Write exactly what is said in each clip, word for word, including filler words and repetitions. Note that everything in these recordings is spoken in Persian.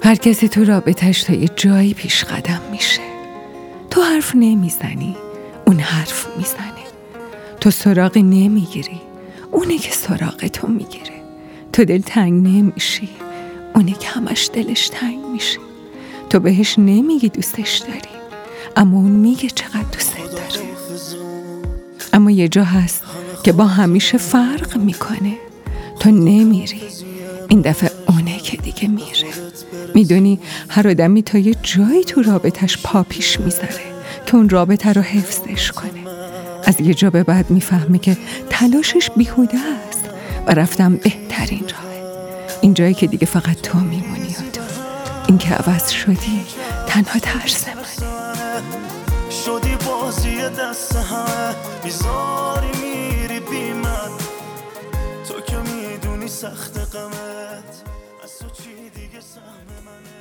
هر کسی تو رابطش تا یه جایی پیش قدم میشه. تو حرف نمیزنی، اون حرف میزنه. تو سراغی نمیگیری، اونه که سراغ تو میگیره. تو دل تنگ نمیشی، اونه که همش دلش تنگ میشه. تو بهش نمیگی دوستش داری، اما اون میگه چقدر دوست داره. اما یه جا هست که با همیشه فرق میکنه. تو نمیری، این دفعه اونه که دیگه میره. میدونی هر آدمی تا یه جایی تو رابطش پا پیش میذاره که اون رابطه رو حفظش کنه. از یه جا به بعد میفهمه که تلاشش بیهوده است و رفتم بهترین راهه. این جایی که دیگه فقط تو میمونی و تو. این که عوض شدی تنها ترس منه. شدی بازی دست همه، میذاری میری بی من. تو که میدونی سخت قمت، از تو چی دیگه سهم منه.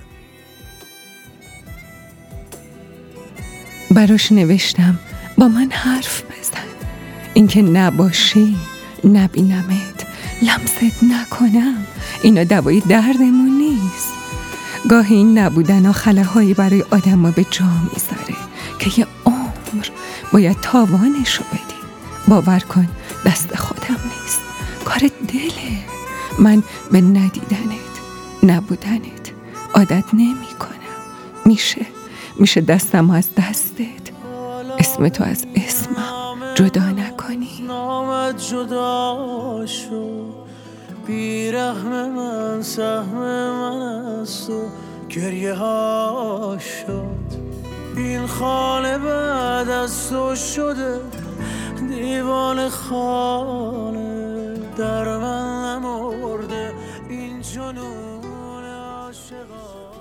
براش نوشتم با من حرف بزن. اینکه نباشی، نبینمت، لمست نکنم، اینا دوای دردمون نیست. گاهی این نبودن ها خلاهایی برای آدم ها به جا میذاره که یه عمر باید تاوانشو بدی. باور کن دست خودم نیست، کار دله. من به ندیدنت، نبودنت عادت نمی کنم. میشه میشه دستم از دستت، اسم تو از اسمم جدا نکنی. نامت جدا شد، بیرحم من سهم من از تو گریه ها شد. این خانه بعد از تو شده دیوان خانه، در من نمرده این جنون عاشقان.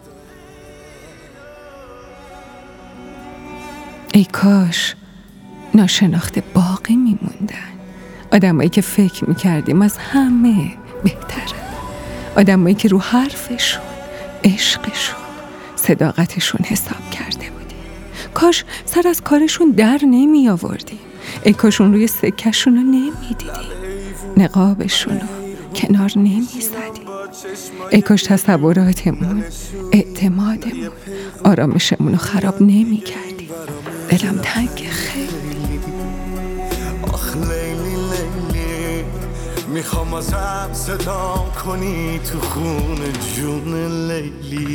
ای کاش ناشناخته باقی میموندن. آدمایی که فکر میکردیم از همه بهتره. آدمایی که رو حرفشون، عشقشون، صداقتشون حساب کرده بودیم. کاش سر از کارشون در نمی آوردیم. ای کاش اون روی سکشون رو نمی دیدیم، نقابشون رو کنار نمی زدیم. ای کاش تصوراتمون، اعتمادمون، آرامشمون رو خراب نمی کردیم. دلم تنگ خیلی. آخ لیلی لیلی، میخوام ازم صدا کنی تو خون جون لیلی.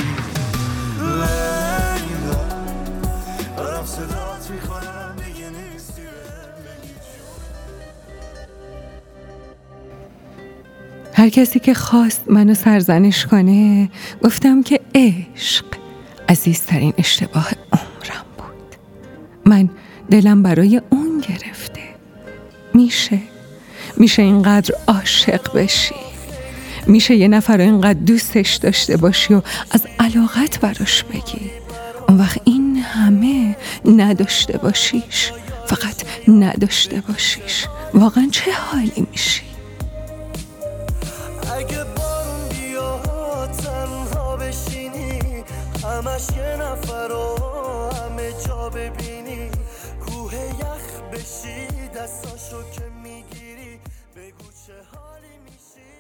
لیلا دارم صدات میخوانم دیگه نیستی لیلی جون. هر کسی که خواست منو سرزنش کنه گفتم که عشق عزیزترین اشتباه عمرم بود. من دلم برای اون گرفته. میشه میشه اینقدر عاشق بشی، میشه یه نفر رو اینقدر دوستش داشته باشی و از علاقت براش بگی، اون وقت این همه نداشته باشیش، فقط نداشته باشیش. واقعا چه حالی میشی؟ اگه بارون بیاد تنها بشینی، همش یه نفر رو همه جا ببینی، کوه یخ بشی دستاشو که میگیری، بگو چه حالی میشی.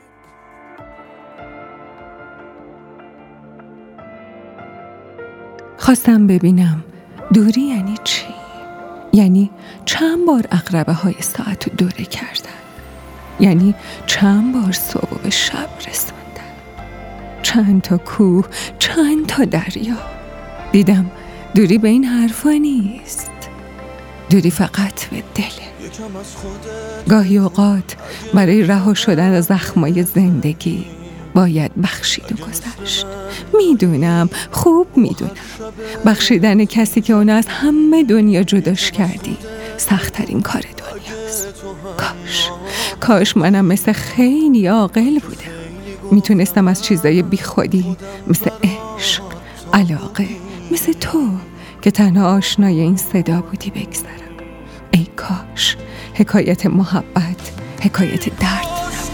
خواستم ببینم دوری یعنی چی؟ یعنی چند بار عقربه های ساعت رو دوره کردن؟ یعنی چند بار صبح به شب رسوندن؟ چند تا کوه، چند تا دریا؟ دیدم دوری به این حرفا نیست. دوری فقط به دله. گاهی اوقات برای رها شدن از زخمای زندگی باید بخشید و گذشت. میدونم، خوب میدونم بخشیدن کسی که اون از همه دنیا جداش کردی سخت‌ترین کار دنیاست. کاش کاش منم مثل خیلی عاقل بودم، میتونستم از چیزای بی خودی مثل عشق، علاقه، مثل تو که تنها آشنای این صدا بودی بگذرم. ای کاش حکایت محبت حکایت درد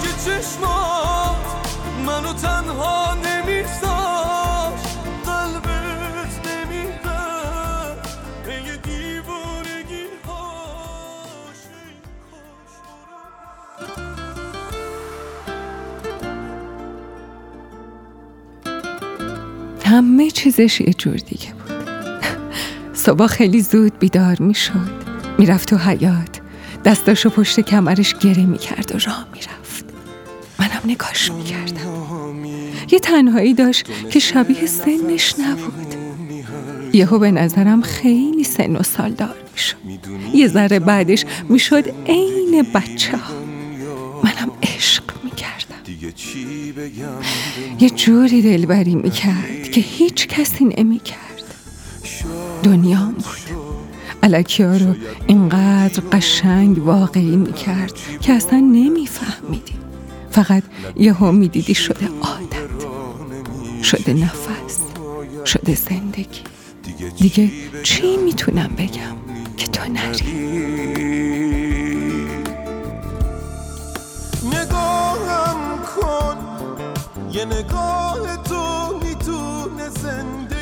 منو تنها نمیذاش، قلبت نمیره به دیوانگی هاش. همه چیزش یه جور دیگه بود. صبح خیلی زود بیدار می شد، می رفت تو حیاط، دستاشو پشت کمرش گره می کرد و راه می رفت. منم نگاش می کردم. یه تنهایی داشت که شبیه سنش نبود. یهو به نظرم خیلی سن و سالدار می شد. یه ذره بعدش می شد عین بچه ها. منم عشق می کردم. یه جوری دلبری می کرد که هیچ کسی نمی کرد. دنیام بود. الکیا رو اینقدر قشنگ واقعی می کرد که اصلا نمی فهمیدی. فقط یهو می دیدی شده عادت، شده نفس، شده زندگی. دیگه چی میتونم بگم که تو نری؟ نگاهم کن، یه نگاه تو میتونه زندگی